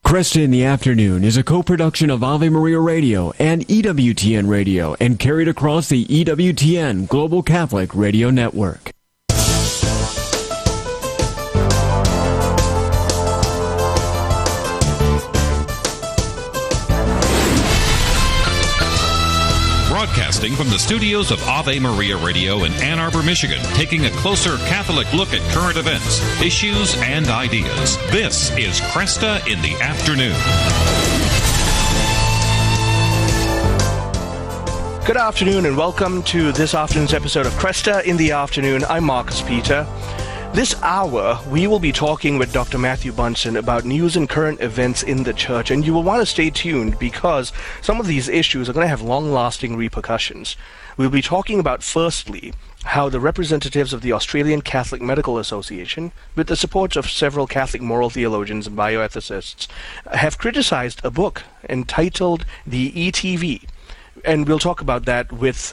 Cresta in the Afternoon is a co-production of Ave Maria Radio and EWTN Radio and carried across the EWTN Global Catholic Radio Network. Broadcasting from the studios of Ave Maria Radio in Ann Arbor, Michigan, taking a closer Catholic look at current events, issues, and ideas. This is Cresta in the Afternoon. Good afternoon and welcome to this afternoon's episode of Cresta in the Afternoon. I'm Marcus Peter. This hour, we will be talking with Dr. Matthew Bunson about news and current events in the church, and you will want to stay tuned because some of these issues are going to have long-lasting repercussions. We'll be talking about, firstly, how the representatives of the Australian Catholic Medical Association, with the support of several Catholic moral theologians and bioethicists, have criticized a book entitled The ETV, and we'll talk about that with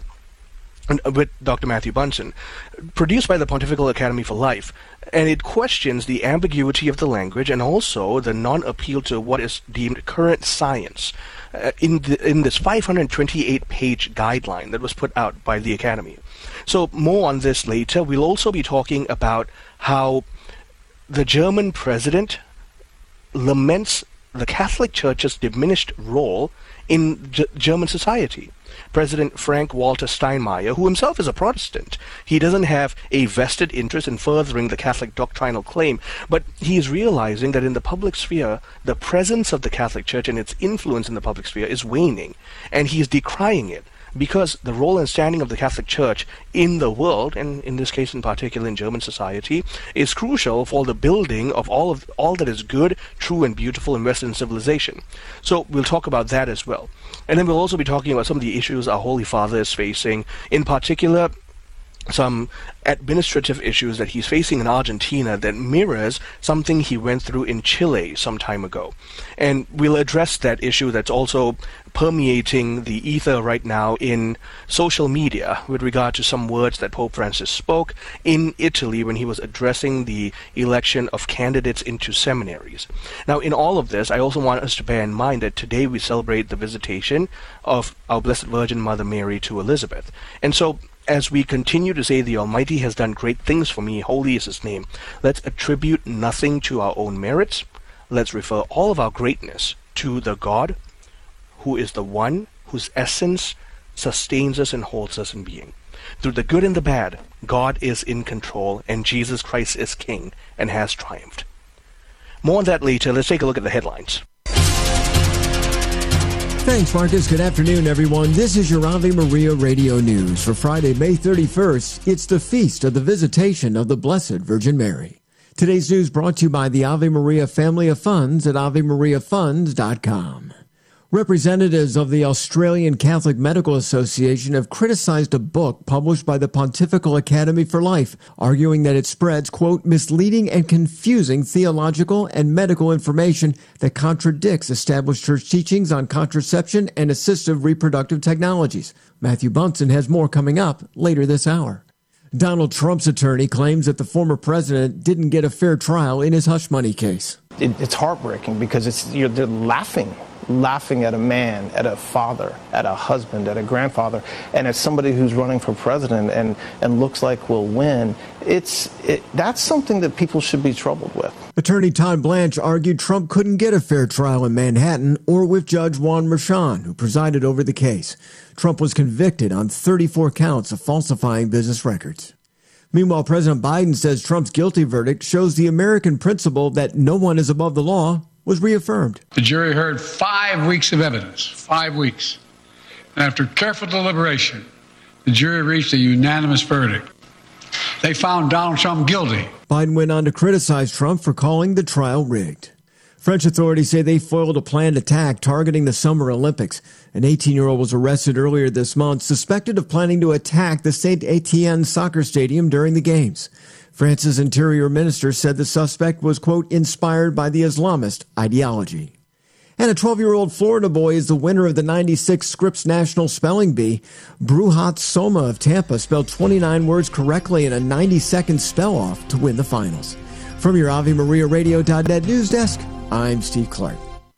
Dr. Matthew Bunson, produced by the Pontifical Academy for Life, and it questions the ambiguity of the language and also the non-appeal to what is deemed current science in this 528-page guideline that was put out by the Academy. So more on this later. We'll also be talking about how the German president laments the Catholic Church's diminished role in German society. President Frank-Walter Steinmeier, who himself is a Protestant, he doesn't have a vested interest in furthering the Catholic doctrinal claim, but he is realizing that in the public sphere, the presence of the Catholic Church and its influence in the public sphere is waning, and he is decrying it, because the role and standing of the Catholic Church in the world, and in this case in particular in German society, is crucial for the building of all that is good, true, and beautiful in Western civilization. So we'll talk about that as well. And then we'll also be talking about some of the issues our Holy Father is facing, in particular some administrative issues that he's facing in Argentina that mirrors something he went through in Chile some time ago. And we'll address that issue that's also permeating the ether right now in social media with regard to some words that Pope Francis spoke in Italy when he was addressing the election of candidates into seminaries. Now, in all of this, I also want us to bear in mind that today we celebrate the visitation of our Blessed Virgin Mother Mary to Elizabeth. And so, as we continue to say, the Almighty has done great things for me, holy is His name, let's attribute nothing to our own merits. Let's refer all of our greatness to the God who is the one whose essence sustains us and holds us in being. Through the good and the bad, God is in control, and Jesus Christ is King and has triumphed. More on that later. Let's take a look at the headlines. Thanks, Marcus. Good afternoon, everyone. This is your Ave Maria Radio News for Friday, May 31st. It's the feast of the Visitation of the Blessed Virgin Mary. Today's news brought to you by the Ave Maria Family of Funds at AveMariaFunds.com. Representatives of the Australian Catholic Medical Association have criticized a book published by the Pontifical Academy for Life, arguing that it spreads, quote, misleading and confusing theological and medical information that contradicts established church teachings on contraception and assistive reproductive technologies. Matthew Bunson has more coming up later this hour. Donald Trump's attorney claims that the former president didn't get a fair trial in his hush money case. It's heartbreaking because they're laughing at a man, at a father, at a husband, at a grandfather, and at somebody who's running for president and looks like will win. That's something that people should be troubled with. Attorney Todd Blanche argued Trump couldn't get a fair trial in Manhattan or with Judge Juan Merchan, who presided over the case. Trump was convicted on 34 counts of falsifying business records. Meanwhile, President Biden says Trump's guilty verdict shows the American principle that no one is above the law was reaffirmed. The jury heard 5 weeks of evidence, 5 weeks. And after careful deliberation, the jury reached a unanimous verdict. They found Donald Trump guilty. Biden went on to criticize Trump for calling the trial rigged. French authorities say they foiled a planned attack targeting the Summer Olympics. An 18-year-old was arrested earlier this month, suspected of planning to attack the Saint-Étienne soccer stadium during the games. France's interior minister said the suspect was, quote, inspired by the Islamist ideology. And a 12-year-old Florida boy is the winner of the 96 Scripps National Spelling Bee. Bruhat Soma of Tampa spelled 29 words correctly in a 90-second spell-off to win the finals. From your AveMariaRadio.net news desk, I'm Steve Clark.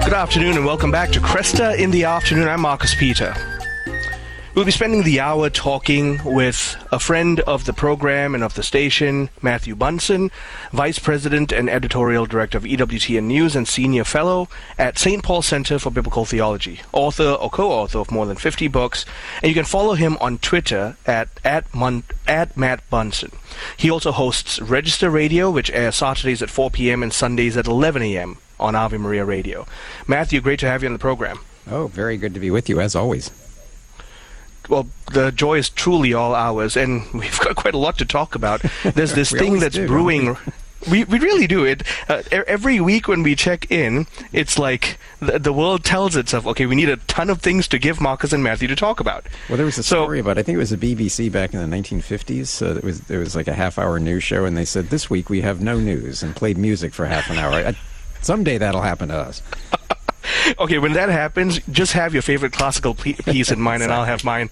Good afternoon and welcome back to Cresta in the Afternoon. I'm Marcus Peter. We'll be spending the hour talking with a friend of the program and of the station, Matthew Bunson, Vice President and Editorial Director of EWTN News and Senior Fellow at St. Paul Center for Biblical Theology, author or co-author of more than 50 books, and you can follow him on Twitter at Matt Bunson. He also hosts Register Radio, which airs Saturdays at 4 p.m. and Sundays at 11 a.m. on Ave Maria Radio. Matthew, great to have you on the program. Oh, very good to be with you, as always. Well, the joy is truly all ours, and we've got quite a lot to talk about. There's this thing that's brewing. We really do. Every week when we check in, it's like the world tells itself, okay, we need a ton of things to give Marcus and Matthew to talk about. Well, there was a story about, I think it was the BBC back in the 1950s. It was like a half-hour news show, and they said, this week we have no news, and played music for half an hour. Someday that'll happen to us. Okay, when that happens, just have your favorite classical piece in mind, and I'll have mine.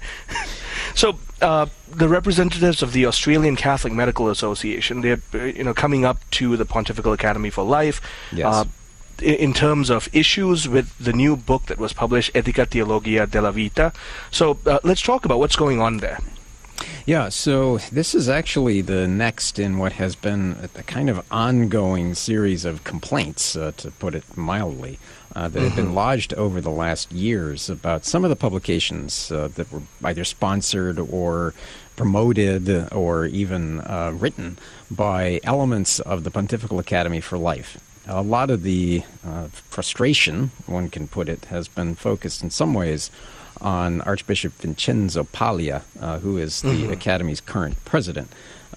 So, the representatives of the Australian Catholic Medical Association, they're coming up to the Pontifical Academy for Life. Yes. In terms of issues with the new book that was published, Ethica Theologia della Vita. So, let's talk about what's going on there. Yeah, so this is actually the next in what has been a kind of ongoing series of complaints, to put it mildly, that have been lodged over the last years about some of the publications that were either sponsored or promoted or even written by elements of the Pontifical Academy for Life. A lot of the frustration, one can put it, has been focused in some ways on Archbishop Vincenzo Paglia, who is the Academy's current president,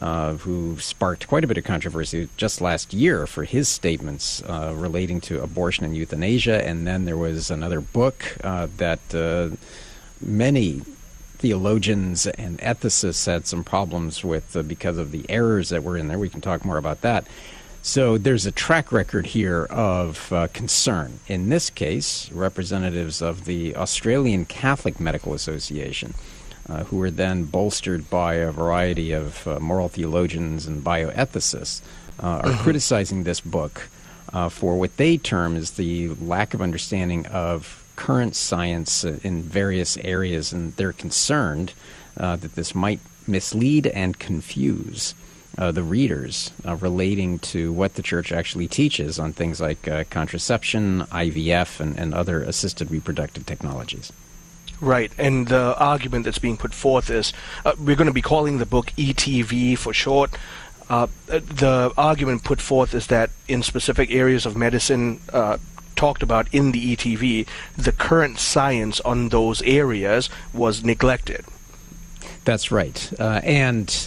who sparked quite a bit of controversy just last year for his statements relating to abortion and euthanasia. And then there was another book that many theologians and ethicists had some problems with because of the errors that were in there. We can talk more about that. So there's a track record here of concern. In this case, representatives of the Australian Catholic Medical Association, who were then bolstered by a variety of moral theologians and bioethicists, are criticizing this book for what they term as the lack of understanding of current science in various areas, and they're concerned that this might mislead and confuse the readers relating to what the Church actually teaches on things like contraception, IVF, and other assisted reproductive technologies. Right, and the argument that's being put forth is, we're going to be calling the book ETV for short. The argument put forth is that in specific areas of medicine talked about in the ETV, the current science on those areas was neglected. That's right, and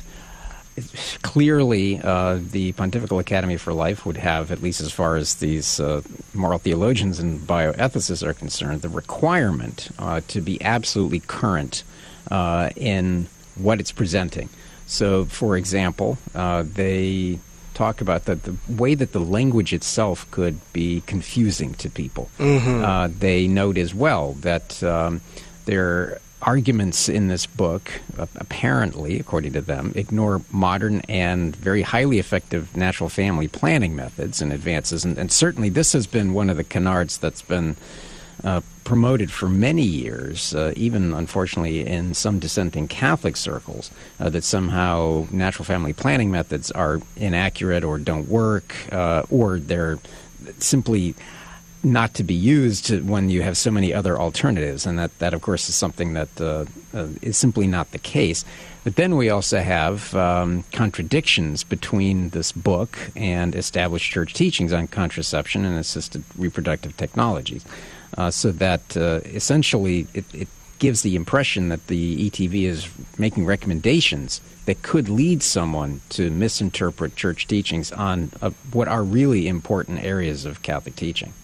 clearly, the Pontifical Academy for Life would have, at least as far as these moral theologians and bioethicists are concerned, the requirement to be absolutely current in what it's presenting. So, for example, they talk about the way that the language itself could be confusing to people. They note as well that there arguments in this book, apparently, according to them, ignore modern and very highly effective natural family planning methods and advances. And certainly this has been one of the canards that's been promoted for many years, even, unfortunately, in some dissenting Catholic circles, that somehow natural family planning methods are inaccurate or don't work, or they're simply not to be used when you have so many other alternatives, and that of course, is something that is simply not the case. But then we also have contradictions between this book and established church teachings on contraception and assisted reproductive technologies, so that essentially it gives the impression that the ETV is making recommendations that could lead someone to misinterpret church teachings on what are really important areas of Catholic teaching.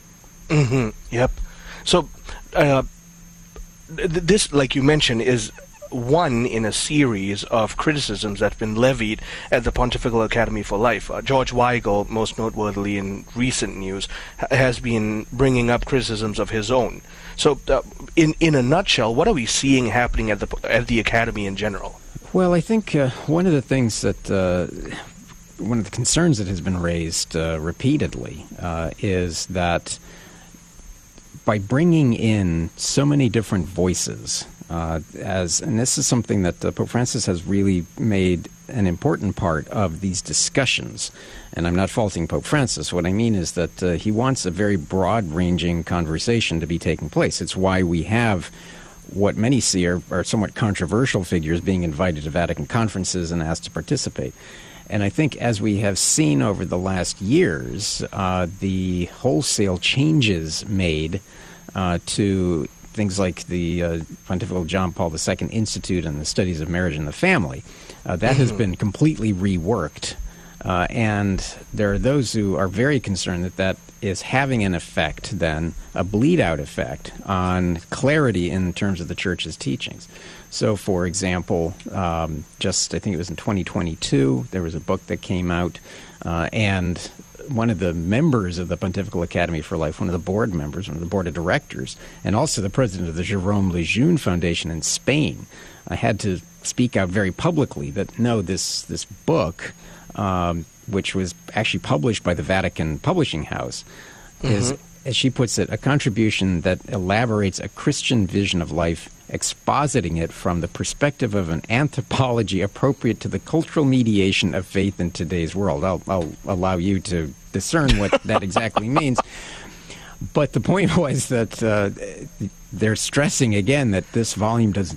Yep. So, this, like you mentioned, is one in a series of criticisms that have been levied at the Pontifical Academy for Life. George Weigel, most noteworthy in recent news, has been bringing up criticisms of his own. So, in a nutshell, what are we seeing happening at the Academy in general? Well, I think one of the things that one of the concerns that has been raised repeatedly is that by bringing in so many different voices, and this is something that Pope Francis has really made an important part of these discussions. And I'm not faulting Pope Francis. What I mean is that he wants a very broad-ranging conversation to be taking place. It's why we have what many see are somewhat controversial figures being invited to Vatican conferences and asked to participate. And I think as we have seen over the last years, the wholesale changes made to things like the Pontifical John Paul II Institute and the Studies of Marriage and the Family, that has been completely reworked. And there are those who are very concerned that is having an effect, then, a bleed-out effect on clarity in terms of the Church's teachings. So, for example, I think it was in 2022, there was a book that came out, and one of the members of the Pontifical Academy for Life, one of the board members, one of the board of directors, and also the president of the Jérôme Lejeune Foundation in Spain, had to speak out very publicly that, no, this book, which was actually published by the Vatican Publishing House, is, as she puts it, a contribution that elaborates a Christian vision of life, expositing it from the perspective of an anthropology appropriate to the cultural mediation of faith in today's world. I'll allow you to discern what that exactly means. But the point was that they're stressing again that this volume does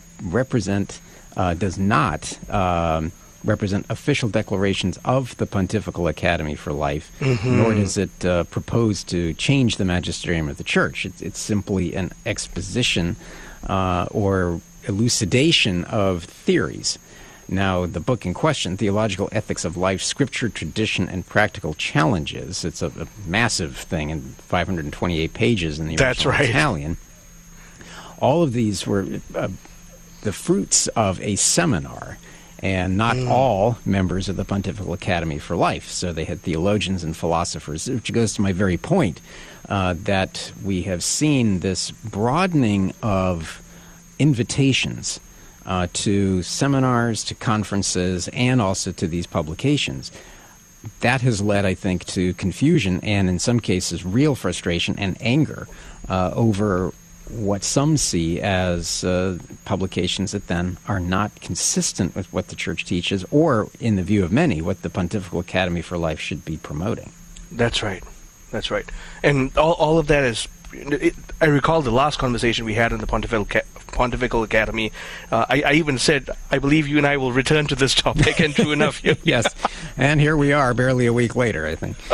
not represent official declarations of the Pontifical Academy for Life, nor does it propose to change the magisterium of the Church. It's simply an exposition or elucidation of theories. Now, the book in question, Theological Ethics of Life, Scripture, Tradition, and Practical Challenges, it's a massive thing in 528 pages in the original Italian. All of these were the fruits of a seminar, and not all members of the Pontifical Academy for Life. So they had theologians and philosophers, which goes to my very point, that we have seen this broadening of invitations to seminars, to conferences, and also to these publications. That has led, I think, to confusion and, in some cases, real frustration and anger over what some see as publications that then are not consistent with what the Church teaches, or, in the view of many, what the Pontifical Academy for Life should be promoting. That's right. That's right. And all of that is... I recall the last conversation we had in the Pontifical Academy. I even said, I believe you and I will return to this topic, and true enough. Yes, and here we are, barely a week later, I think.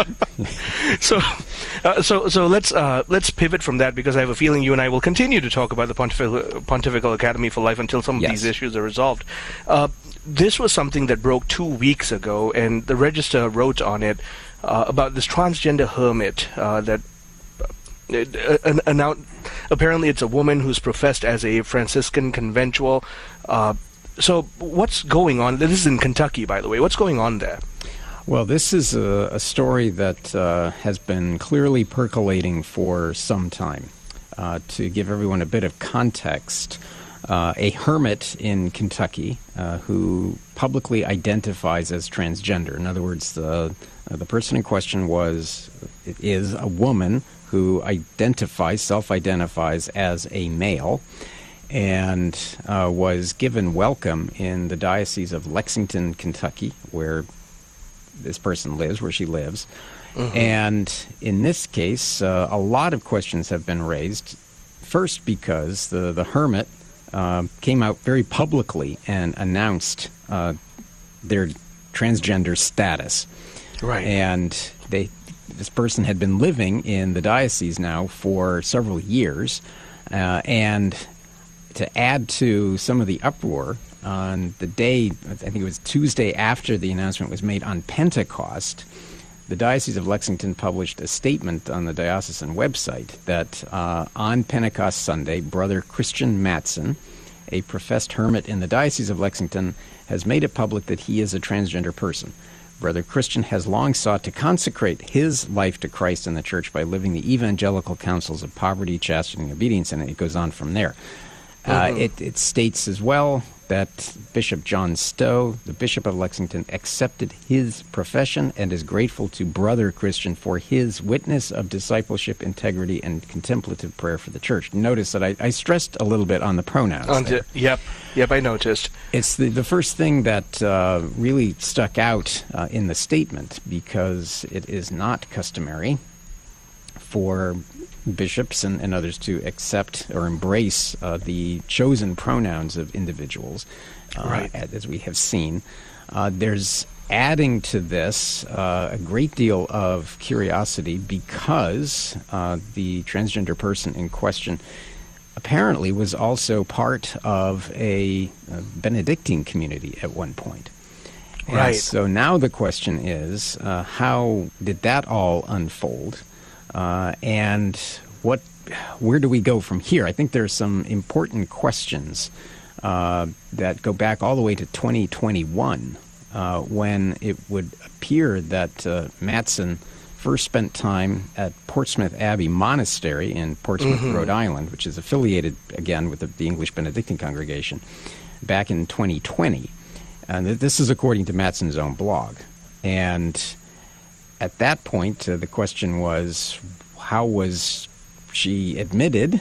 So let's pivot from that, because I have a feeling you and I will continue to talk about the Pontifical Academy for Life until some of these issues are resolved. This was something that broke 2 weeks ago, and the Register wrote on it about this transgender hermit that apparently it's a woman who's professed as a Franciscan conventual. So what's going on? This is in Kentucky, by the way. What's going on there? Well, this is a story that has been clearly percolating for some time. To give everyone a bit of context, a hermit in Kentucky who publicly identifies as transgender. In other words, the person in question is a woman who self-identifies as a male, and was given welcome in the Diocese of Lexington, Kentucky, where this person lives, where she lives. And in this case, a lot of questions have been raised. First, because the hermit came out very publicly and announced their transgender status. Right. And this person had been living in the diocese now for several years, and to add to some of the uproar, on the day, I think it was Tuesday after the announcement was made on Pentecost, the Diocese of Lexington published a statement on the diocesan website that on Pentecost Sunday, Brother Christian Matson, a professed hermit in the Diocese of Lexington, has made it public that he is a transgender person. Brother Christian has long sought to consecrate his life to Christ and the Church by living the evangelical counsels of poverty, chastity, and obedience, and it goes on from there. It states as well, that Bishop John Stowe, the Bishop of Lexington, accepted his profession and is grateful to Brother Christian for his witness of discipleship, integrity, and contemplative prayer for the church. Notice that I stressed a little bit on the pronouns. Yep, I noticed. It's the first thing that really stuck out in the statement, because it is not customary for bishops and others to accept or embrace the chosen pronouns of individuals, right, as we have seen. There's adding to this a great deal of curiosity, because the transgender person in question apparently was also part of a Benedictine community at one point. Right. And so now the question is, how did that all unfold? And where do we go from here? I think there are some important questions that go back all the way to 2021, when it would appear that Mattson first spent time at Portsmouth Abbey Monastery in Portsmouth, Rhode Island, which is affiliated, again, with the English Benedictine congregation, back in 2020. And this is according to Mattson's own blog. And at that point, the question was, how was she admitted,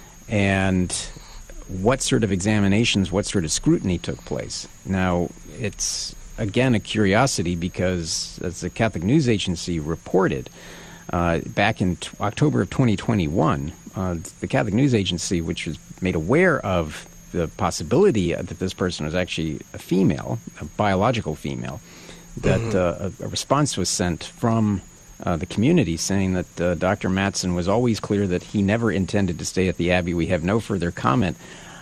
and what sort of examinations, what sort of scrutiny took place? Now, it's, again, a curiosity, because, as the Catholic News Agency reported, back in October of 2021, the Catholic News Agency, which was made aware of the possibility that this person was actually a female, a biological female, that a response was sent from the community saying that Dr. Mattson was always clear that he never intended to stay at the Abbey. We have no further comment.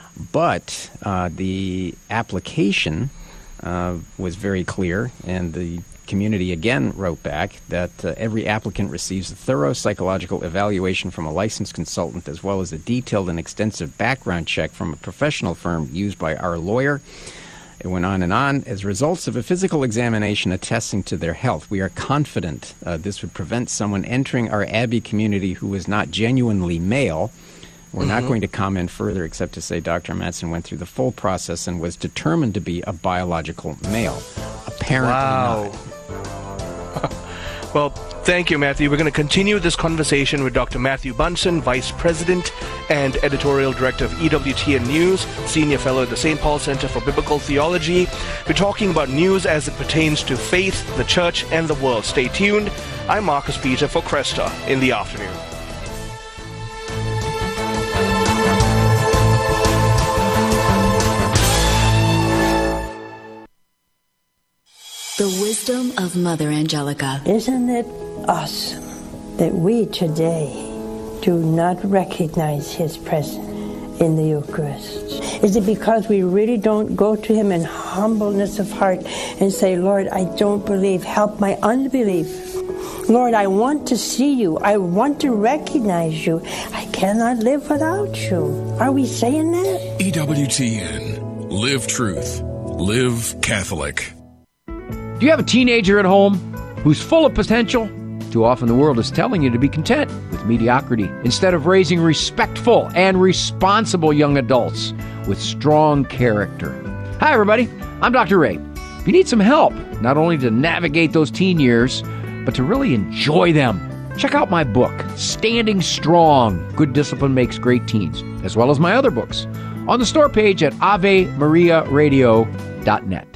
But the application was very clear, and the community again wrote back that every applicant receives a thorough psychological evaluation from a licensed consultant, as well as a detailed and extensive background check from a professional firm used by our lawyer. It went on and on. As results of a physical examination attesting to their health, we are confident this would prevent someone entering our Abbey community who is not genuinely male. We're not going to comment further, except to say Dr. Mattson went through the full process and was determined to be a biological male. Apparently not. Well, thank you, Matthew. We're going to continue this conversation with Dr. Matthew Bunson, Vice President and Editorial Director of EWTN News, Senior Fellow at the St. Paul Center for Biblical Theology. We're talking about news as it pertains to faith, the church, and the world. Stay tuned. I'm Marcus Peter for Cresta in the Afternoon. The wisdom of Mother Angelica. Isn't it awesome that we today do not recognize His presence in the Eucharist? Is it because we really don't go to Him in humbleness of heart and say, Lord, I don't believe, help my unbelief. Lord, I want to see you. I want to recognize you. I cannot live without you. Are we saying that? EWTN. Live truth. Live Catholic. Do you have a teenager at home who's full of potential? Too often the world is telling you to be content with mediocrity instead of raising respectful and responsible young adults with strong character. Hi, everybody. I'm Dr. Ray. If you need some help, not only to navigate those teen years, but to really enjoy them, check out my book, Standing Strong, Good Discipline Makes Great Teens, as well as my other books on the store page at AveMariaRadio.net.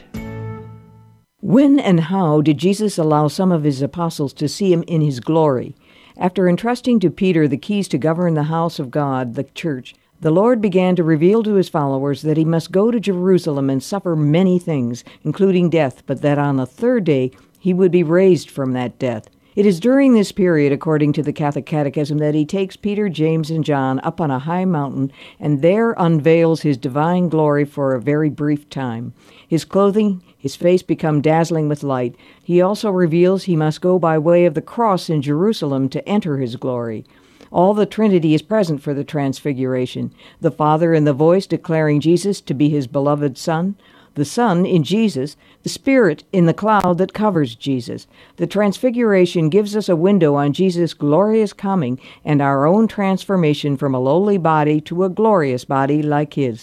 When and how did Jesus allow some of his apostles to see him in his glory? After entrusting to Peter the keys to govern the house of God, the church, the Lord began to reveal to his followers that he must go to Jerusalem and suffer many things, including death, but that on the third day he would be raised from that death. It is during this period, according to the Catholic Catechism, that he takes Peter, James, and John up on a high mountain and there unveils his divine glory for a very brief time. His clothing, his face become dazzling with light. He also reveals he must go by way of the cross in Jerusalem to enter his glory. All the Trinity is present for the Transfiguration, the Father in the voice declaring Jesus to be his beloved Son, the Son in Jesus, the Spirit in the cloud that covers Jesus. The Transfiguration gives us a window on Jesus' glorious coming and our own transformation from a lowly body to a glorious body like his.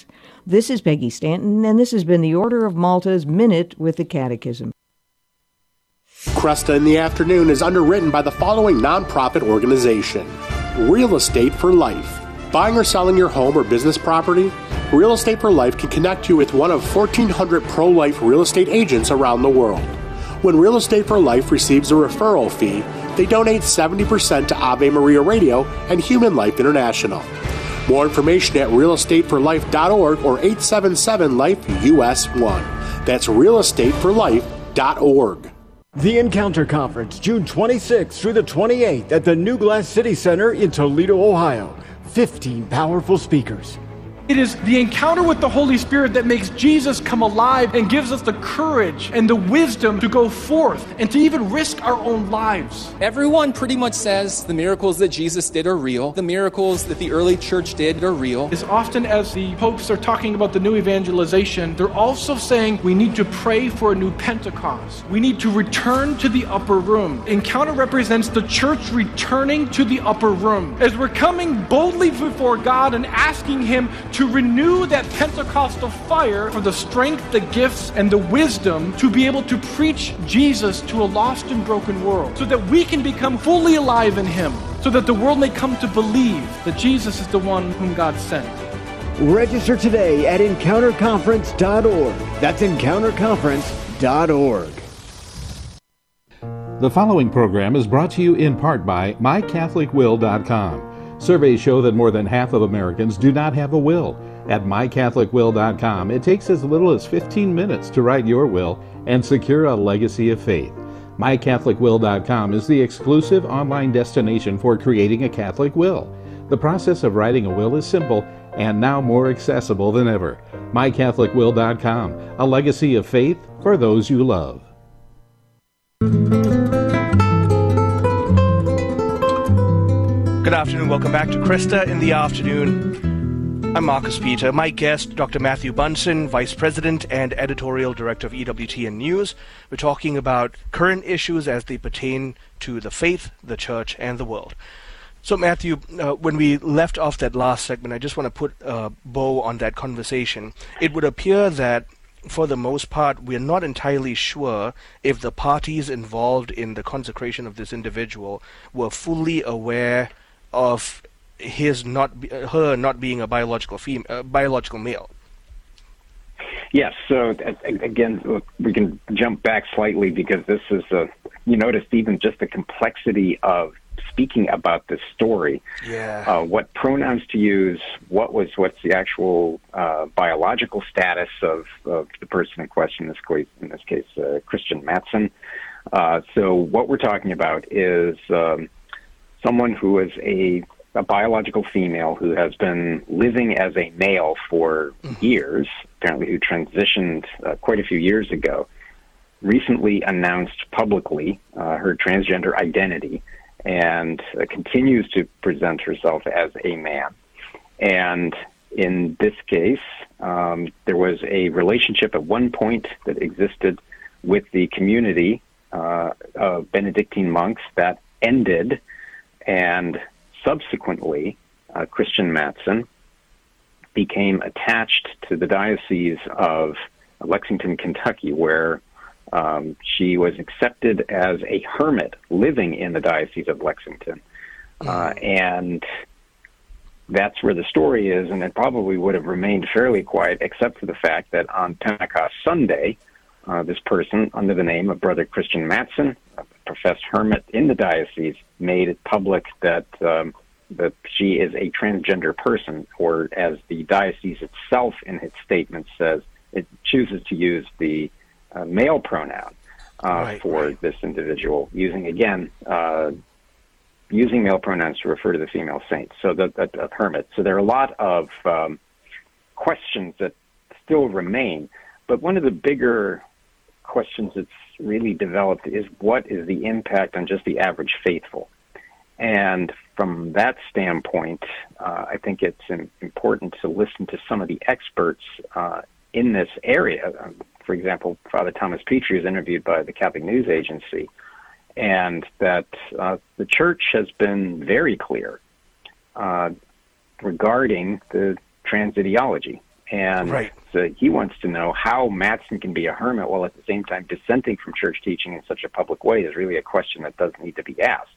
This is Peggy Stanton, and this has been the Order of Malta's Minute with the Catechism. Cresta in the Afternoon is underwritten by the following nonprofit organization: Real Estate for Life. Buying or selling your home or business property? Real Estate for Life can connect you with one of 1,400 pro-life real estate agents around the world. When Real Estate for Life receives a referral fee, they donate 70% to Ave Maria Radio and Human Life International. More information at realestateforlife.org or 877-LIFE-US1. That's realestateforlife.org. The Encounter Conference, June 26th through the 28th at the New Glass City Center in Toledo, Ohio. 15 powerful speakers. It is the encounter with the Holy Spirit that makes Jesus come alive and gives us the courage and the wisdom to go forth and to even risk our own lives. Everyone pretty much says the miracles that Jesus did are real. The miracles that the early church did are real. As often as the popes are talking about the new evangelization, they're also saying we need to pray for a new Pentecost. We need to return to the upper room. Encounter represents the church returning to the upper room. As we're coming boldly before God and asking Him to renew that Pentecostal fire for the strength, the gifts, and the wisdom to be able to preach Jesus to a lost and broken world, so that we can become fully alive in Him, so that the world may come to believe that Jesus is the one whom God sent. Register today at encounterconference.org. That's encounterconference.org. The following program is brought to you in part by mycatholicwill.com. Surveys show that more than half of Americans do not have a will. At mycatholicwill.com, it takes as little as 15 minutes to write your will and secure a legacy of faith. mycatholicwill.com is the exclusive online destination for creating a Catholic will. The process of writing a will is simple and now more accessible than ever. mycatholicwill.com, a legacy of faith for those you love. Good afternoon. Welcome back to Cresta in the Afternoon. I'm Marcus Peter. My guest, Dr. Matthew Bunson, Vice President and Editorial Director of EWTN News. We're talking about current issues as they pertain to the faith, the church, and the world. So, Matthew, when we left off that last segment, I just want to put a bow on that conversation. It would appear that, for the most part, we're not entirely sure if the parties involved in the consecration of this individual were fully aware of her not being a biological male. Yes. So again, we can jump back slightly because this is you noticed even just the complexity of speaking about this story. Yeah. What pronouns to use? What's the actual biological status of the person in question? In this case, Christian Mattson. So what we're talking about is someone who is a biological female who has been living as a male for years, apparently who transitioned quite a few years ago, recently announced publicly her transgender identity and continues to present herself as a man. And in this case, there was a relationship at one point that existed with the community of Benedictine monks that ended, and subsequently, Christian Mattson became attached to the Diocese of Lexington, Kentucky, where she was accepted as a hermit living in the Diocese of Lexington. And that's where the story is, and it probably would have remained fairly quiet, except for the fact that on Pentecost Sunday, this person, under the name of Brother Christian Mattson, a professed hermit in the diocese, made it public that that she is a transgender person, or as the diocese itself in its statement says, it chooses to use the male pronoun for this individual, using male pronouns to refer to the female saint, so the hermit. So there are a lot of questions that still remain, but one of the bigger questions that's really developed is what is the impact on just the average faithful? And from that standpoint, I think it's important to listen to some of the experts in this area. For example, Father Thomas Petrie was interviewed by the Catholic News Agency, and that the Church has been very clear regarding the trans ideology. And so he wants to know how Mattson can be a hermit while at the same time dissenting from church teaching in such a public way is really a question that does need to be asked.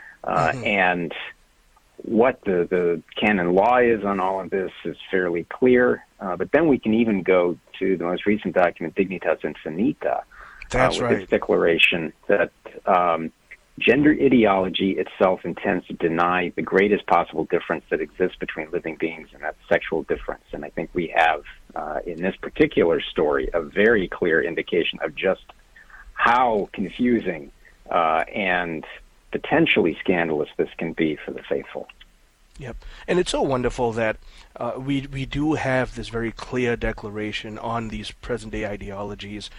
And what the canon law is on all of this is fairly clear. But then we can even go to the most recent document, Dignitas Infinita, with its declaration that gender ideology itself intends to deny the greatest possible difference that exists between living beings, and that's sexual difference. And I think we have, in this particular story, a very clear indication of just how confusing and potentially scandalous this can be for the faithful. Yep. And it's so wonderful that we do have this very clear declaration on these present-day ideologies,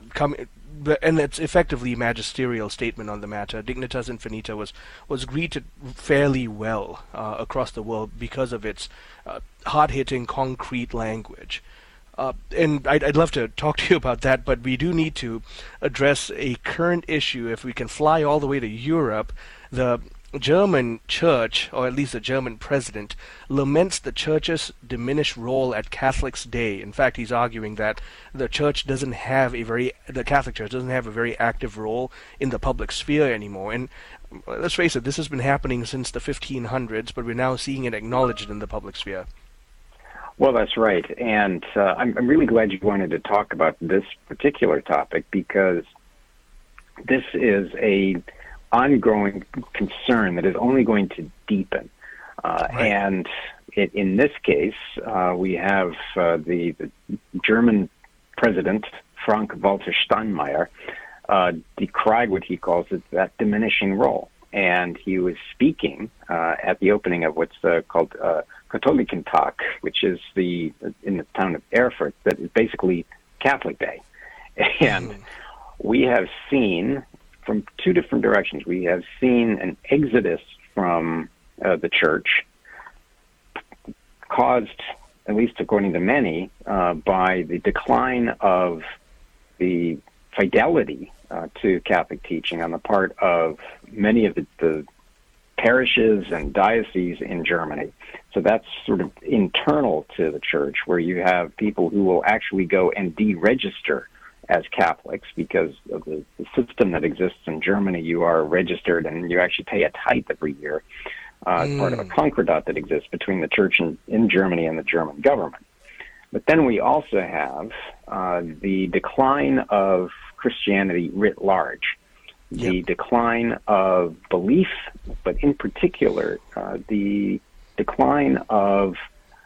and it's effectively a magisterial statement on the matter. Dignitas Infinita was greeted fairly well across the world because of its hard-hitting, concrete language. And I'd love to talk to you about that, but we do need to address a current issue. If we can fly all the way to Europe, the German church, or at least the German president, laments the church's diminished role at Catholics' Day. In fact, he's arguing that the Catholic Church doesn't have a very active role in the public sphere anymore. And let's face it, this has been happening since the 1500s, but we're now seeing it acknowledged in the public sphere. Well, that's right. And I'm really glad you wanted to talk about this particular topic, because this is a ongoing concern that is only going to deepen. And in this case, we have the German president, Frank-Walter Steinmeier, decried what he calls that diminishing role. And he was speaking at the opening of what's called Katholikentag, which is in the town of Erfurt, that is basically Catholic Day. And we have seen, from two different directions, we have seen an exodus from the church caused, at least according to many, by the decline of the fidelity to Catholic teaching on the part of many of the parishes and dioceses in Germany. So that's sort of internal to the church, where you have people who will actually go and deregister as Catholics because of the system that exists in Germany. You are registered and you actually pay a tithe every year as part of a concordat that exists between the church in Germany and the German government. But then we also have the decline of Christianity writ large, the decline of belief, but in particular, the decline of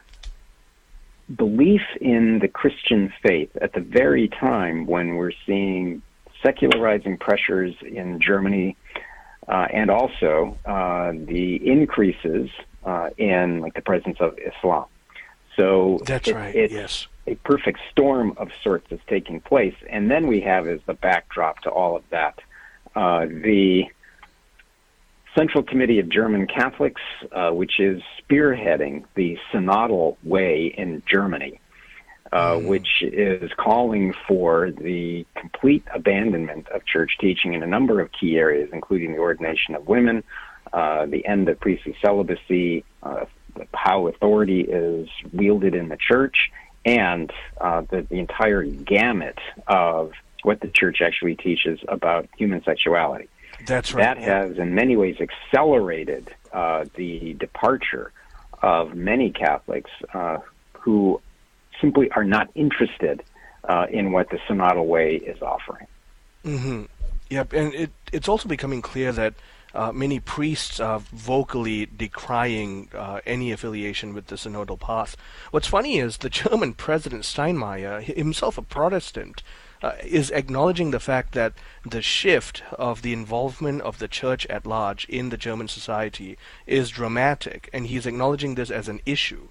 belief in the Christian faith at the very time when we're seeing secularizing pressures in Germany, and also the increases in the presence of Islam. So it's a perfect storm of sorts that's taking place. And then we have, as the backdrop to all of that, the Central Committee of German Catholics, which is spearheading the synodal way in Germany, which is calling for the complete abandonment of church teaching in a number of key areas, including the ordination of women, the end of priestly celibacy, how authority is wielded in the church, and the entire gamut of what the church actually teaches about human sexuality. That's right. That has, in many ways, accelerated the departure of many Catholics who simply are not interested in what the synodal way is offering. Mm-hmm. Yep, and it's also becoming clear that many priests are vocally decrying any affiliation with the synodal path. What's funny is the German president Steinmeier, himself a Protestant, is acknowledging the fact that the shift of the involvement of the church at large in the German society is dramatic, and he's acknowledging this as an issue.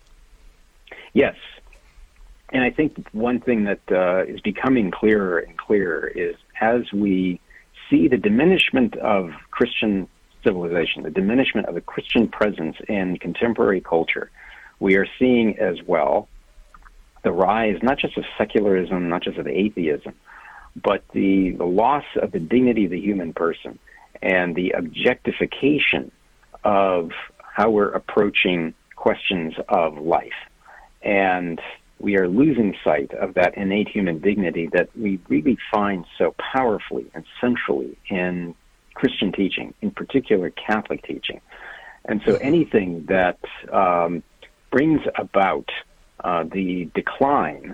Yes. And I think one thing that is becoming clearer and clearer is as we see the diminishment of Christian civilization, the diminishment of the Christian presence in contemporary culture, we are seeing as well the rise not just of secularism, not just of atheism, but the loss of the dignity of the human person and the objectification of how we're approaching questions of life. And we are losing sight of that innate human dignity that we really find so powerfully and centrally in Christian teaching, in particular Catholic teaching. And so anything that brings about the decline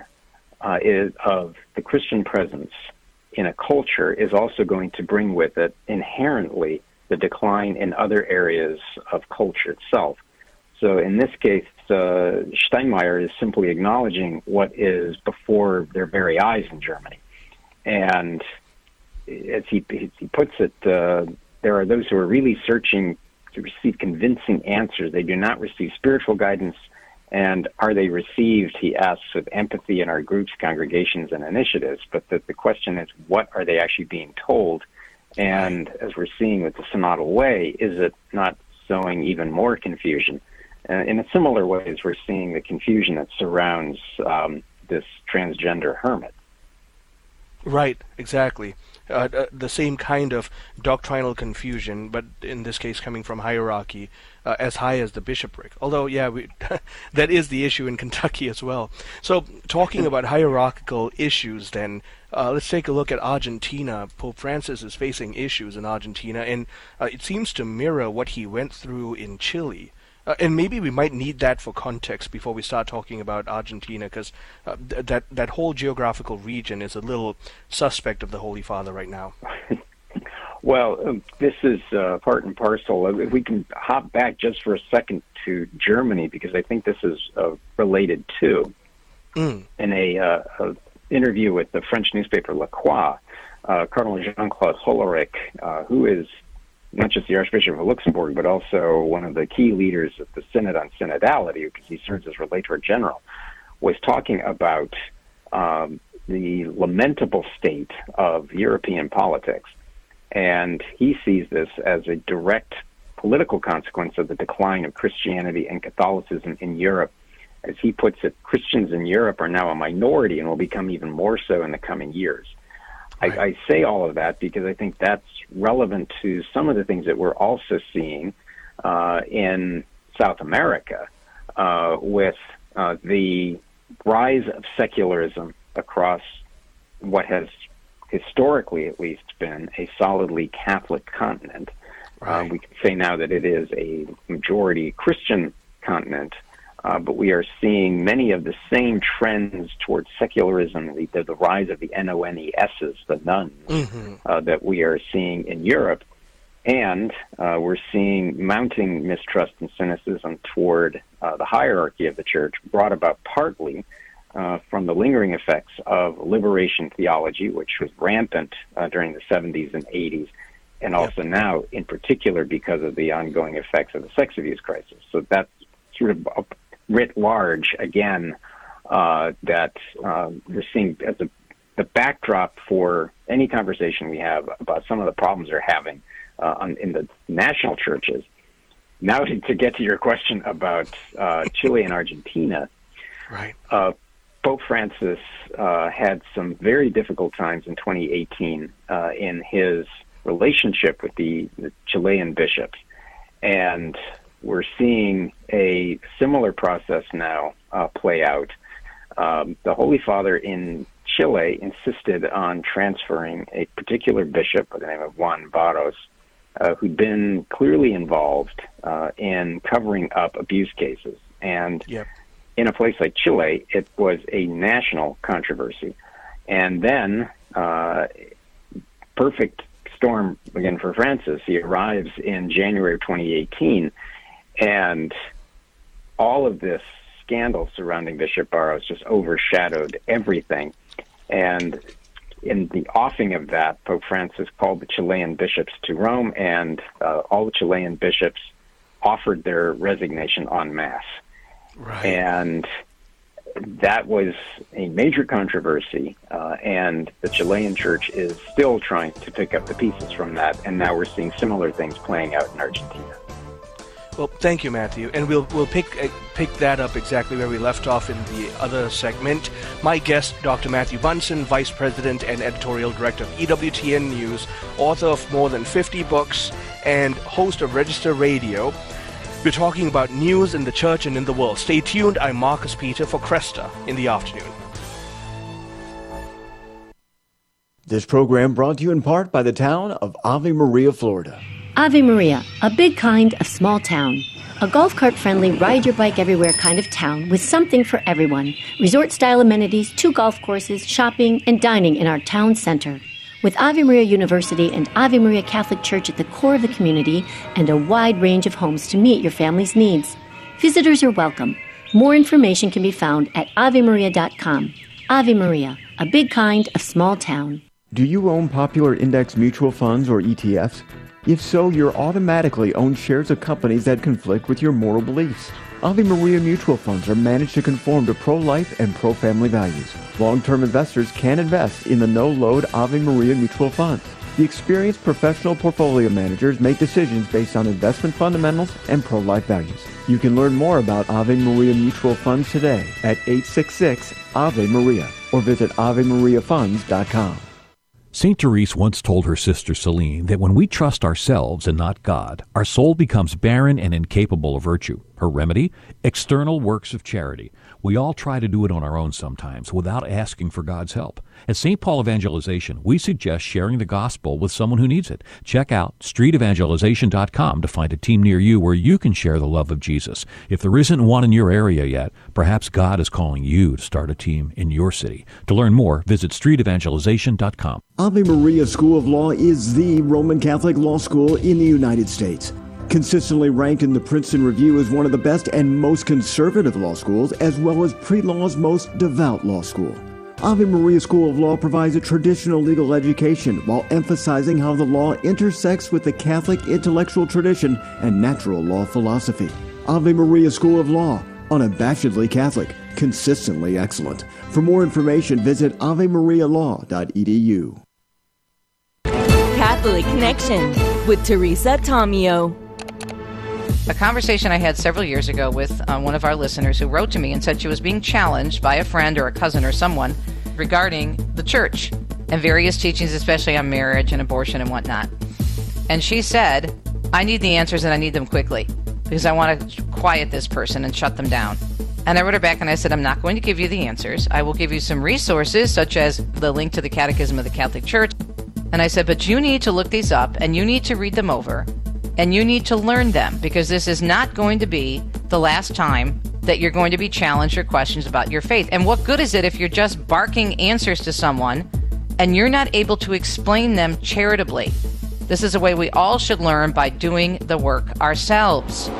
of the Christian presence in a culture is also going to bring with it inherently the decline in other areas of culture itself. So in this case, Steinmeier is simply acknowledging what is before their very eyes in Germany. And as he puts it, there are those who are really searching to receive convincing answers. They do not receive spiritual guidance. And are they received, he asks, with empathy in our groups, congregations, and initiatives? But the question is, what are they actually being told? And as we're seeing with the Synodal Way, is it not sowing even more confusion? In a similar way as we're seeing the confusion that surrounds this transgender hermit. Right, exactly. The same kind of doctrinal confusion, but in this case coming from hierarchy as high as the bishopric. Although, yeah, that is the issue in Kentucky as well. So, talking about hierarchical issues then, let's take a look at Argentina. Pope Francis is facing issues in Argentina, and it seems to mirror what he went through in Chile. And maybe we might need that for context before we start talking about Argentina, because that whole geographical region is a little suspect of the Holy Father right now. Well, this is part and parcel. If we can hop back just for a second to Germany, because I think this is related too. In a interview with the French newspaper La Croix, Cardinal Jean-Claude Hollerich, who is not just the Archbishop of Luxembourg, but also one of the key leaders of the Synod on Synodality, because he serves as Relator General, was talking about the lamentable state of European politics. And he sees this as a direct political consequence of the decline of Christianity and Catholicism in Europe. As he puts it, Christians in Europe are now a minority and will become even more so in the coming years. I say all of that because I think that's relevant to some of the things that we're also seeing in South America with the rise of secularism across what has historically at least been a solidly Catholic continent. We can say now that it is a majority Christian continent, but we are seeing many of the same trends towards secularism, the rise of the NONESs, the nuns, that we are seeing in Europe. And we're seeing mounting mistrust and cynicism toward the hierarchy of the Church, brought about partly from the lingering effects of liberation theology, which was rampant during the 70s and 80s, and also now, in particular, because of the ongoing effects of the sex abuse crisis. So that's sort of writ large, again, that we're seeing as the backdrop for any conversation we have about some of the problems they're having in the national churches. Now, to get to your question about Chile and Argentina, Pope Francis had some very difficult times in 2018 in his relationship with the Chilean bishops. And we're seeing a similar process now play out. The Holy Father in Chile insisted on transferring a particular bishop by the name of Juan Barros, who'd been clearly involved in covering up abuse cases. And in a place like Chile, it was a national controversy. And then, perfect storm again for Francis, he arrives in January of 2018, and all of this scandal surrounding Bishop Barros just overshadowed everything. And in the offing of that, Pope Francis called the Chilean bishops to Rome, and all the Chilean bishops offered their resignation en masse. And that was a major controversy, and the Chilean church is still trying to pick up the pieces from that, and now we're seeing similar things playing out in Argentina. Well, thank you, Matthew, and we'll pick that up exactly where we left off in the other segment. My guest, Dr. Matthew Bunson, Vice President and Editorial Director of EWTN News, author of more than 50 books, and host of Register Radio. We're talking about news in the church and in the world. Stay tuned. I'm Marcus Peter for Cresta in the Afternoon. This program brought to you in part by the town of Ave Maria, Florida. Ave Maria, a big kind of small town. A golf cart-friendly, ride-your-bike-everywhere kind of town with something for everyone. Resort-style amenities, 2 golf courses, shopping, and dining in our town center. With Ave Maria University and Ave Maria Catholic Church at the core of the community and a wide range of homes to meet your family's needs. Visitors are welcome. More information can be found at avemaria.com. Ave Maria, a big kind of small town. Do you own popular index mutual funds or ETFs? If so, you're automatically own shares of companies that conflict with your moral beliefs. Ave Maria mutual funds are managed to conform to pro-life and pro-family values. Long-term investors can invest in the no-load Ave Maria mutual funds. The experienced professional portfolio managers make decisions based on investment fundamentals and pro-life values. You can learn more about Ave Maria mutual funds today at 866 Ave Maria or visit AveMariaFunds.com. St. Therese once told her sister Celine that when we trust ourselves and not God, our soul becomes barren and incapable of virtue. Her remedy? External works of charity. We all try to do it on our own sometimes without asking for God's help. At St. Paul Evangelization, we suggest sharing the gospel with someone who needs it. Check out streetevangelization.com to find a team near you where you can share the love of Jesus. If there isn't one in your area yet, perhaps God is calling you to start a team in your city. To learn more, visit streetevangelization.com. Ave Maria School of Law is the Roman Catholic law school in the United States. Consistently ranked in the Princeton Review as one of the best and most conservative law schools, as well as pre-law's most devout law school. Ave Maria School of Law provides a traditional legal education while emphasizing how the law intersects with the Catholic intellectual tradition and natural law philosophy. Ave Maria School of Law, unabashedly Catholic, consistently excellent. For more information, visit avemarialaw.edu. Catholic Connection with Teresa Tomeo. A conversation I had several years ago with one of our listeners who wrote to me and said she was being challenged by a friend or a cousin or someone regarding the church and various teachings, especially on marriage and abortion and whatnot. And she said, I need the answers and I need them quickly because I want to quiet this person and shut them down. And I wrote her back and I said, I'm not going to give you the answers. I will give you some resources, such as the link to the Catechism of the Catholic Church. And I said, but you need to look these up and you need to read them over. And you need to learn them because this is not going to be the last time that you're going to be challenged or questions about your faith. And what good is it if you're just barking answers to someone and you're not able to explain them charitably? This is a way we all should learn by doing the work ourselves.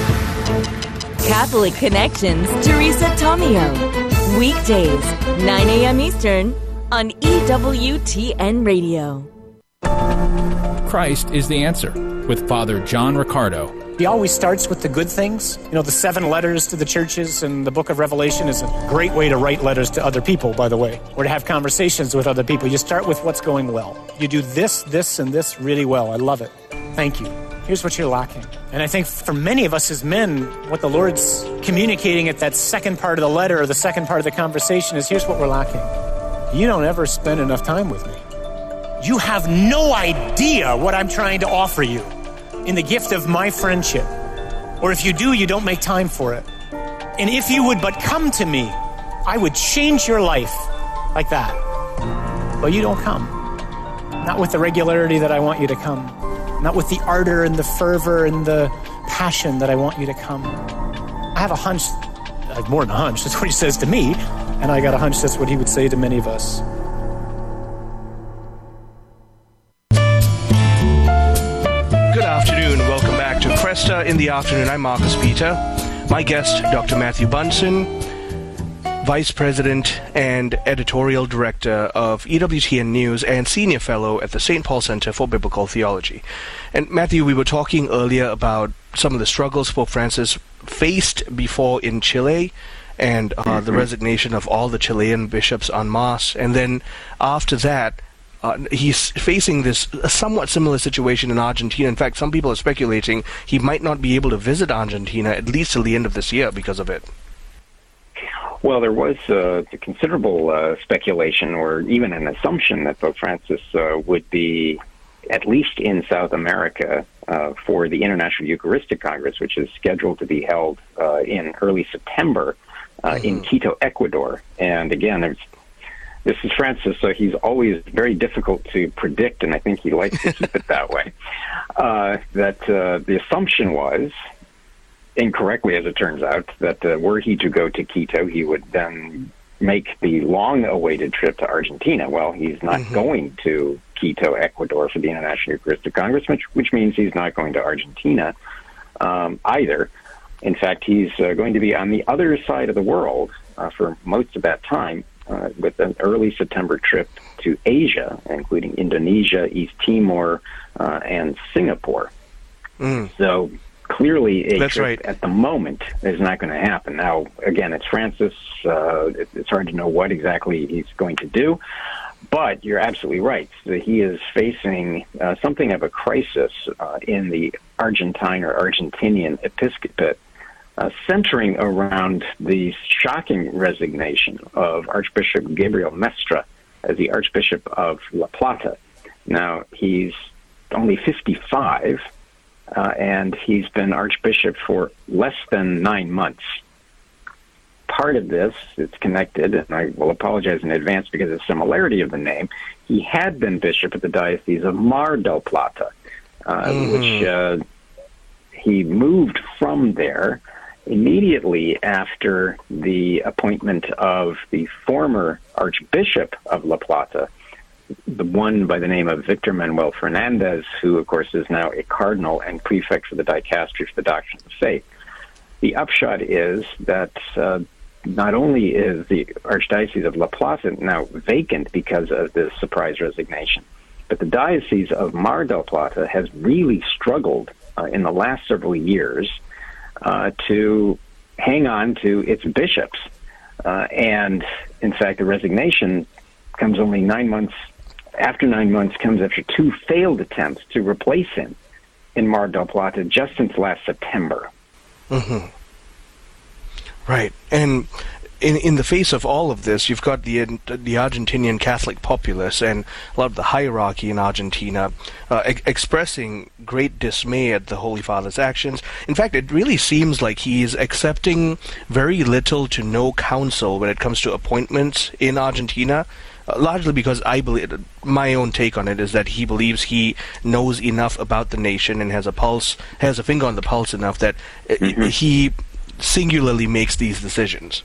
Catholic Connections, Teresa Tomeo. Weekdays, 9 a.m. Eastern on EWTN Radio. Christ is the answer. With Father John Riccardo. He always starts with the good things. You know, the 7 letters to the churches and the book of Revelation is a great way to write letters to other people, by the way, or to have conversations with other people. You start with what's going well. You do this, this, and this really well. I love it. Thank you. Here's what you're lacking. And I think for many of us as men, what the Lord's communicating at that second part of the letter or the second part of the conversation is, here's what we're lacking. You don't ever spend enough time with me. You have no idea what I'm trying to offer you in the gift of my friendship. Or if you do, you don't make time for it. And if you would but come to me, I would change your life like that. But you don't come. Not with the regularity that I want you to come. Not with the ardor and the fervor and the passion that I want you to come. I have a hunch, I have more than a hunch, that's what he says to me, and I got a hunch that's what he would say to many of us. Welcome back to Cresta in the Afternoon. I'm Marcus Peter. My guest, Dr. Matthew Bunson, Vice President and Editorial Director of EWTN News and Senior Fellow at the St. Paul Center for Biblical Theology. And Matthew, we were talking earlier about some of the struggles Pope Francis faced before in Chile and the resignation of all the Chilean bishops en masse. And then after that, he's facing this somewhat similar situation in Argentina. In fact, some people are speculating he might not be able to visit Argentina at least till the end of this year because of it. Well, there was considerable speculation or even an assumption that Pope Francis would be at least in South America for the International Eucharistic Congress, which is scheduled to be held in early September in Quito, Ecuador. And again, this is Francis, so he's always very difficult to predict, and I think he likes to keep it that way. The assumption was, incorrectly as it turns out, that were he to go to Quito, he would then make the long-awaited trip to Argentina. Well, he's not going to Quito, Ecuador for the International Eucharistic Congress, which means he's not going to Argentina either. In fact, he's going to be on the other side of the world for most of that time with an early September trip to Asia, including Indonesia, East Timor, and Singapore. So clearly a trip at the moment is not going to happen. Now, again, it's Francis. It's hard to know what exactly he's going to do. But you're absolutely right. He is facing something of a crisis in the Argentine or Argentinian episcopate, centering around the shocking resignation of Archbishop Gabriel Mestre as the Archbishop of La Plata. Now, he's only 55, and he's been Archbishop for less than 9 months. Part of this, it's connected, and I will apologize in advance because of the similarity of the name. He had been bishop at the Diocese of Mar del Plata, which he moved from there immediately after the appointment of the former Archbishop of La Plata, the one by the name of Victor Manuel Fernandez, who, of course, is now a cardinal and prefect for the Dicastery for the Doctrine of the Faith. The upshot is that not only is the Archdiocese of La Plata now vacant because of this surprise resignation, but the Diocese of Mar del Plata has really struggled in the last several years to hang on to its bishops. And, in fact, the resignation comes only 9 months. After 9 months comes after 2 failed attempts to replace him in Mar del Plata just since last September. Right. And in the face of all of this, you've got the Argentinian Catholic populace and a lot of the hierarchy in Argentina expressing great dismay at the Holy Father's actions. In fact, it really seems like he's accepting very little to no counsel when it comes to appointments in Argentina. Largely because I believe, my own take on it is that he believes he knows enough about the nation and has a finger on the pulse enough that he singularly makes these decisions.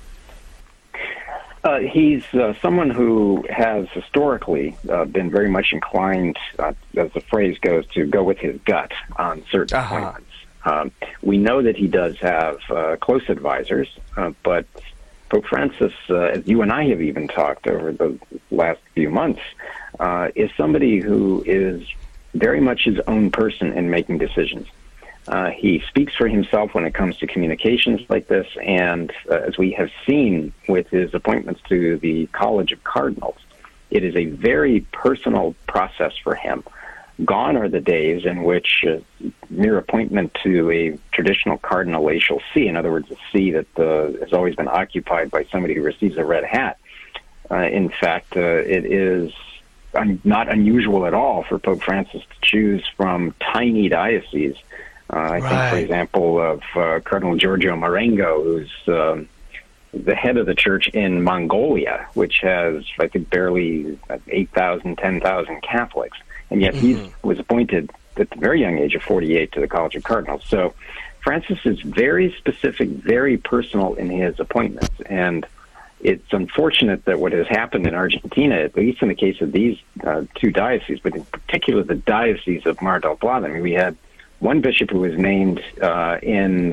He's someone who has historically been very much inclined, as the phrase goes, to go with his gut on certain appointments. We know that he does have close advisors, but Pope Francis, as you and I have even talked over the last few months, is somebody who is very much his own person in making decisions. He speaks for himself when it comes to communications like this, and as we have seen with his appointments to the College of Cardinals, it is a very personal process for him. Gone are the days in which mere appointment to a traditional cardinalatial see, in other words, a see that has always been occupied by somebody who receives a red hat. In fact, it is not unusual at all for Pope Francis to choose from tiny dioceses. I think, for example, of Cardinal Giorgio Marengo, who's the head of the church in Mongolia, which has, I think, barely 8,000, 10,000 Catholics. And yet he was appointed at the very young age of 48 to the College of Cardinals. So Francis is very specific, very personal in his appointments. And it's unfortunate that what has happened in Argentina, at least in the case of these 2 dioceses, but in particular the Diocese of Mar del Plata, I mean, we had one bishop who was named in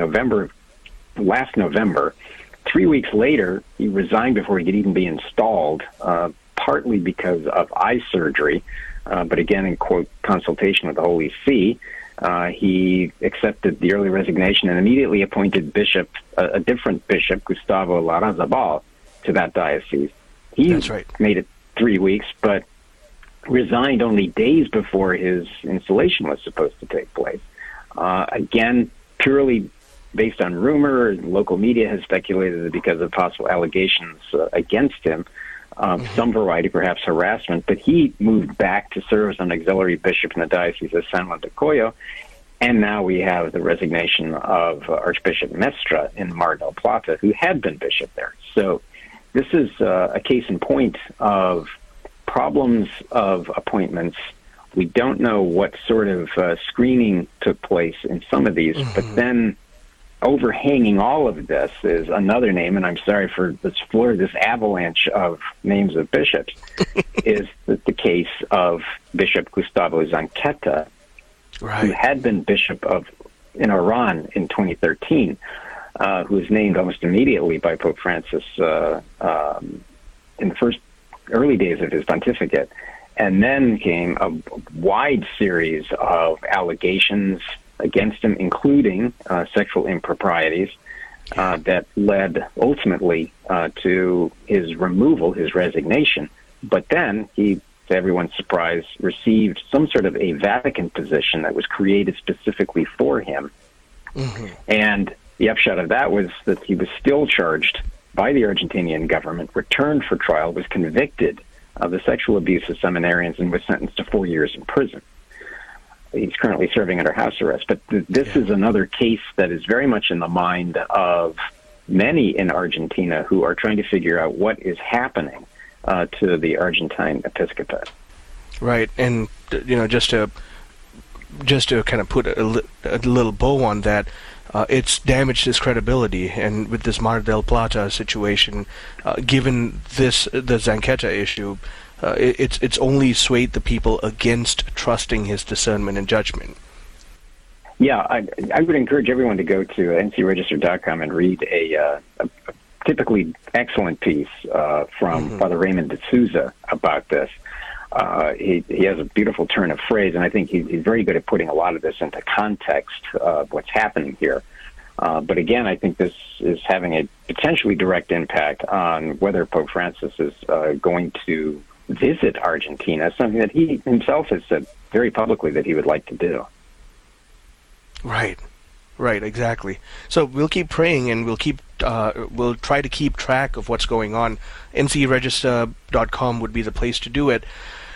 last November. 3 weeks later, he resigned before he could even be installed, partly because of eye surgery. But again, in quote, consultation with the Holy See, he accepted the early resignation and immediately appointed a different bishop, Gustavo Larrazabal, to that diocese. He made it 3 weeks, but resigned only days before his installation was supposed to take place. Again, purely based on rumor, local media has speculated that because of possible allegations against him, some variety, perhaps harassment, but he moved back to serve as an auxiliary bishop in the Diocese of San Juan de Cuyo. And now we have the resignation of Archbishop Mestre in Mar del Plata, who had been bishop there. So this is a case in point of problems of appointments. We don't know what sort of screening took place in some of these, but then overhanging all of this is another name, and I'm sorry for this avalanche of names of bishops, is the case of Bishop Gustavo Zanqueta, who had been bishop in Iran in 2013, who was named almost immediately by Pope Francis in the first early days of his pontificate. And then came a wide series of allegations against him, including sexual improprieties, that led ultimately to his removal, his resignation. But then he, to everyone's surprise, received some sort of a Vatican position that was created specifically for him. And the upshot of that was that he was still charged by the Argentinian government, returned for trial, was convicted of the sexual abuse of seminarians, and was sentenced to 4 years in prison. He's currently serving under house arrest. But this is another case that is very much in the mind of many in Argentina who are trying to figure out what is happening to the Argentine episcopate. Right, and just to kind of put a little bow on that, it's damaged his credibility, and with this Mar del Plata situation, given the Zanqueta issue, it's only swayed the people against trusting his discernment and judgment. Yeah, I would encourage everyone to go to ncregister.com and read a typically excellent piece from Father Raymond de Souza about this. He has a beautiful turn of phrase, and I think he's very good at putting a lot of this into context of what's happening here. But again, I think this is having a potentially direct impact on whether Pope Francis is going to visit Argentina, something that he himself has said very publicly that he would like to do. Right, exactly. So we'll keep praying, and we'll try to keep track of what's going on. ncregister.com would be the place to do it.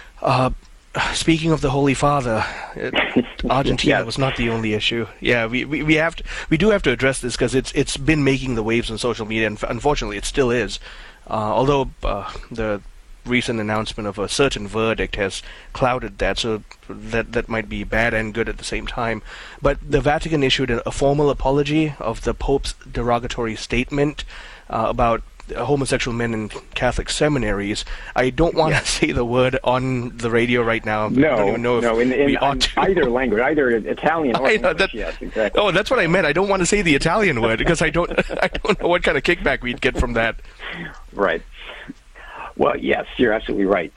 Speaking of the Holy Father, Argentina was not the only issue. Yeah, we do have to address this because it's been making the waves on social media, and unfortunately it still is. Although the recent announcement of a certain verdict has clouded that, so that might be bad and good at the same time. But the Vatican issued a formal apology of the Pope's derogatory statement about homosexual men in Catholic seminaries. I don't want to say the word on the radio right now. No, I don't even know if we ought to. Either language, either Italian or English. Yes, exactly. Oh, that's what I meant. I don't want to say the Italian word because I don't know what kind of kickback we'd get from that. Right. Well, yes, you're absolutely right.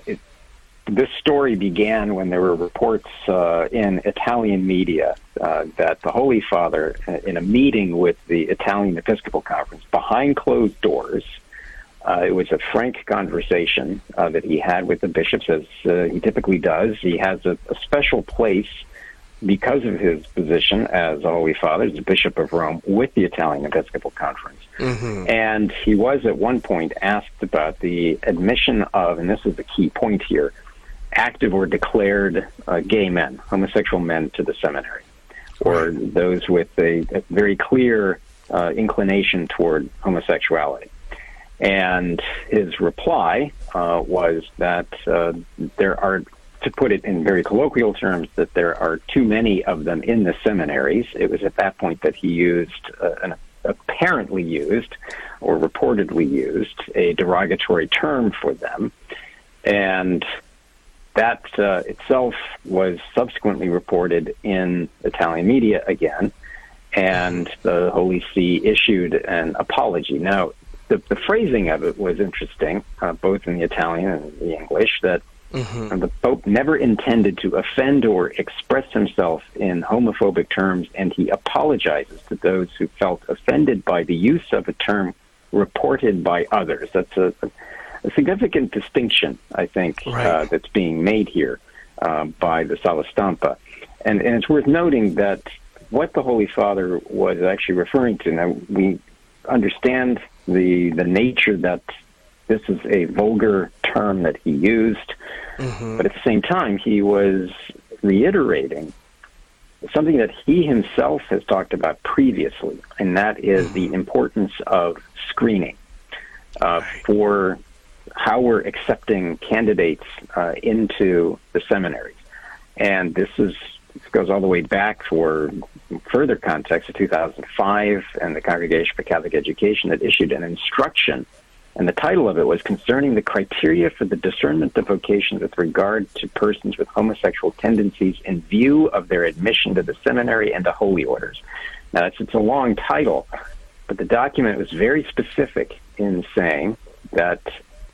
This story began when there were reports in Italian media that the Holy Father, in a meeting with the Italian Episcopal Conference, behind closed doors, it was a frank conversation that he had with the bishops, as he typically does. He has a special place because of his position as a Holy Father, as the Bishop of Rome, with the Italian Episcopal Conference. And he was at one point asked about the admission of, and this is the key point here, active or declared gay men, homosexual men, to the seminary, or those with a very clear inclination toward homosexuality. And his reply was that there are, to put it in very colloquial terms, that there are too many of them in the seminaries. It was at that point that he used apparently used or reportedly used a derogatory term for them. And that itself was subsequently reported in Italian media again, and the Holy See issued an apology. Now, the phrasing of it was interesting, both in the Italian and the English, that the Pope never intended to offend or express himself in homophobic terms, and he apologizes to those who felt offended by the use of a term reported by others. That's a significant distinction, I think, that's being made here by the Sala Stampa. And it's worth noting that what the Holy Father was actually referring to, now we understand the nature that this is a vulgar term that he used, but at the same time he was reiterating something that he himself has talked about previously, and that is the importance of screening for how we're accepting candidates into the seminaries. And this goes all the way back for further context to 2005 and the Congregation for Catholic Education that issued an instruction, and the title of it was Concerning the Criteria for the Discernment of Vocations with Regard to Persons with Homosexual Tendencies in View of Their Admission to the Seminary and to Holy Orders. Now, it's a long title, but the document was very specific in saying that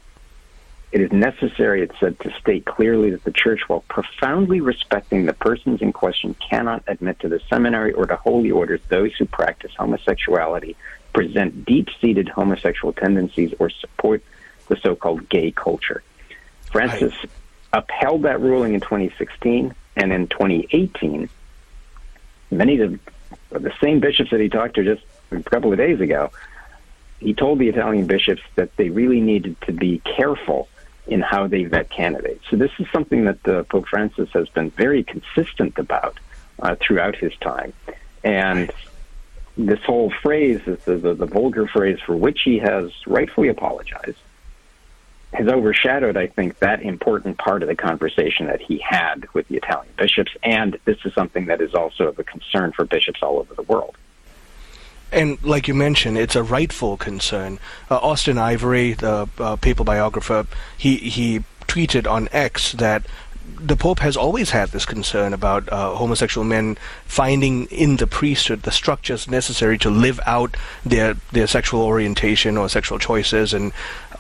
it is necessary, it said, to state clearly that the Church, while profoundly respecting the persons in question, cannot admit to the seminary or to holy orders those who practice homosexuality, present deep-seated homosexual tendencies, or support the so-called gay culture. Francis upheld that ruling in 2016, and in 2018, many of the same bishops that he talked to just a couple of days ago, he told the Italian bishops that they really needed to be careful in how they vet candidates. So this is something that Pope Francis has been very consistent about throughout his time. And this whole phrase, the vulgar phrase for which he has rightfully apologized, has overshadowed, I think, that important part of the conversation that he had with the Italian bishops. And this is something that is also of a concern for bishops all over the world. And like you mentioned, it's a rightful concern. Austin Ivory, the papal biographer, he tweeted on X that the Pope has always had this concern about homosexual men finding in the priesthood the structures necessary to live out their sexual orientation or sexual choices, and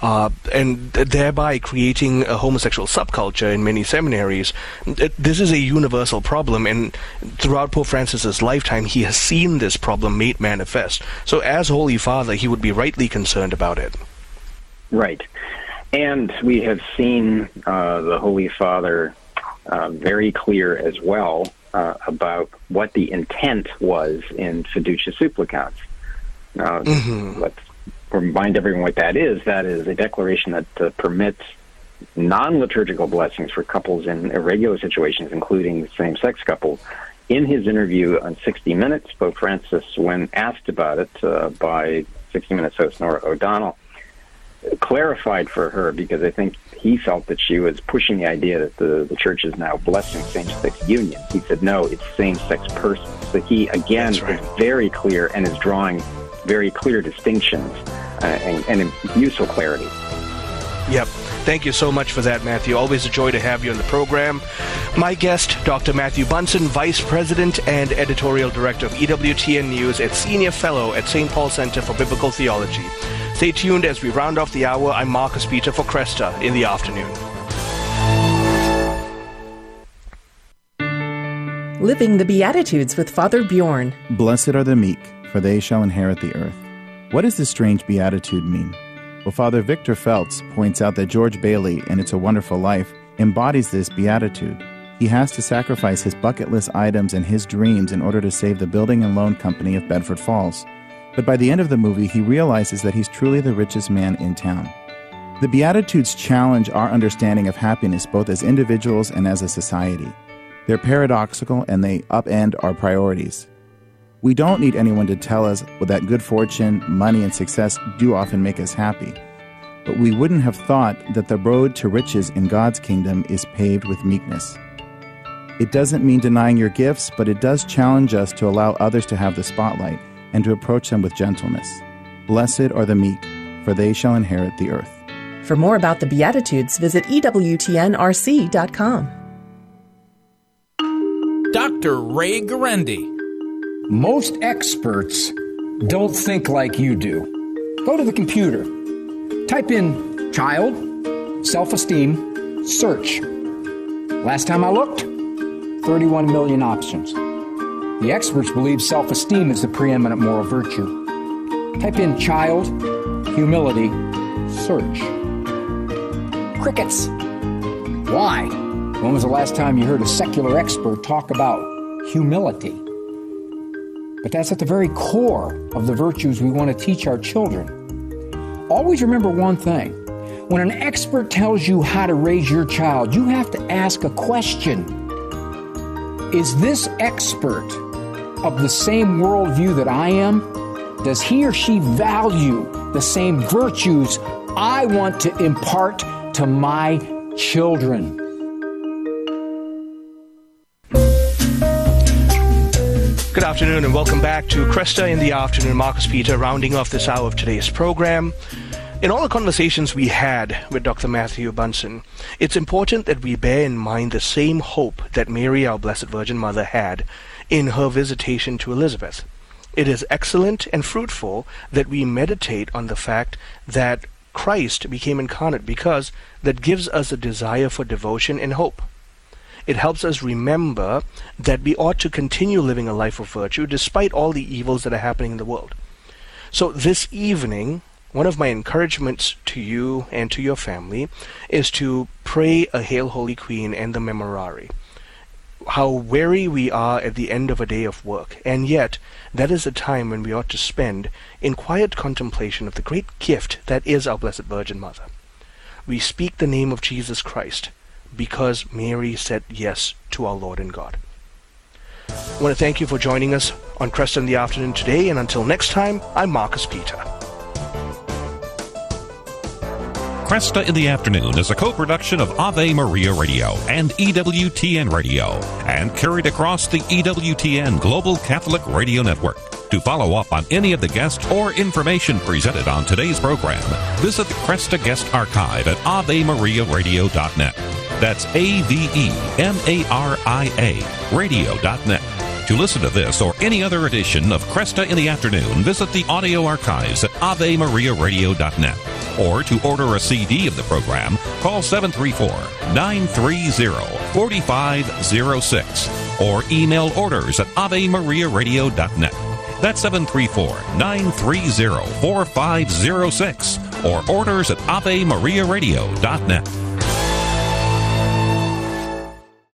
thereby creating a homosexual subculture in many seminaries. This is a universal problem, and throughout Pope Francis's lifetime, he has seen this problem made manifest. So as Holy Father, he would be rightly concerned about it. Right. And we have seen the Holy Father very clear as well about what the intent was in Fiducia Supplicans. Now, let's remind everyone what that is. That is a declaration that permits non-liturgical blessings for couples in irregular situations, including same-sex couples. In his interview on 60 Minutes, Pope Francis, when asked about it by 60 Minutes host Nora O'Donnell, clarified for her, because I think he felt that she was pushing the idea that the Church is now blessing same-sex union. He said, no, it's same-sex persons. So he, again, is very clear and is drawing very clear distinctions and useful clarity. Yep. Thank you so much for that, Matthew. Always a joy to have you on the program. My guest, Dr. Matthew Bunson, Vice President and Editorial Director of EWTN News and Senior Fellow at St. Paul Center for Biblical Theology. Stay tuned as we round off the hour. I'm Marcus Peter for Cresta in the Afternoon. Living the Beatitudes with Father Bjorn. Blessed are the meek, for they shall inherit the earth. What does this strange beatitude mean? Well, Father Victor Feltz points out that George Bailey, in It's a Wonderful Life, embodies this beatitude. He has to sacrifice his bucket list items and his dreams in order to save the building and loan company of Bedford Falls. But by the end of the movie, he realizes that he's truly the richest man in town. The Beatitudes challenge our understanding of happiness both as individuals and as a society. They're paradoxical and they upend our priorities. We don't need anyone to tell us that good fortune, money, and success do often make us happy. But we wouldn't have thought that the road to riches in God's kingdom is paved with meekness. It doesn't mean denying your gifts, but it does challenge us to allow others to have the spotlight and to approach them with gentleness. Blessed are the meek, for they shall inherit the earth. For more about the Beatitudes, visit EWTNRC.com. Dr. Ray Guarendi. Most experts don't think like you do. Go to the computer. Type in child, self-esteem, search. Last time I looked, 31 million options. The experts believe self-esteem is the preeminent moral virtue. Type in child, humility, search. Crickets. Why? When was the last time you heard a secular expert talk about humility? But that's at the very core of the virtues we want to teach our children. Always remember one thing. When an expert tells you how to raise your child, you have to ask a question. Is this expert of the same worldview that I am? Does he or she value the same virtues I want to impart to my children? Good afternoon and welcome back to Cresta in the Afternoon. Marcus Peter rounding off this hour of today's program. In all the conversations we had with Dr. Matthew Bunson, it's important that we bear in mind the same hope that Mary, our Blessed Virgin Mother, had in her visitation to Elizabeth. It is excellent and fruitful that we meditate on the fact that Christ became incarnate, because that gives us a desire for devotion and hope. It helps us remember that we ought to continue living a life of virtue despite all the evils that are happening in the world. So this evening, one of my encouragements to you and to your family is to pray a Hail Holy Queen and the Memorare. How weary we are at the end of a day of work, and yet that is a time when we ought to spend in quiet contemplation of the great gift that is our Blessed Virgin Mother. We speak the name of Jesus Christ because Mary said yes to our Lord and God. I want to thank you for joining us on Cresta in the Afternoon today, and until next time, I'm Marcus Peter. Cresta in the Afternoon is a co-production of Ave Maria Radio and EWTN Radio, and carried across the EWTN Global Catholic Radio Network. To follow up on any of the guests or information presented on today's program, visit the Cresta Guest Archive at AveMariaRadio.net. That's AVEMARIA Radio.net. To listen to this or any other edition of Cresta in the Afternoon, visit the audio archives at AveMariaRadio.net. Or to order a CD of the program, call 734-930-4506 or email orders at AveMariaRadio.net. That's 734-930-4506 or orders at AveMariaRadio.net.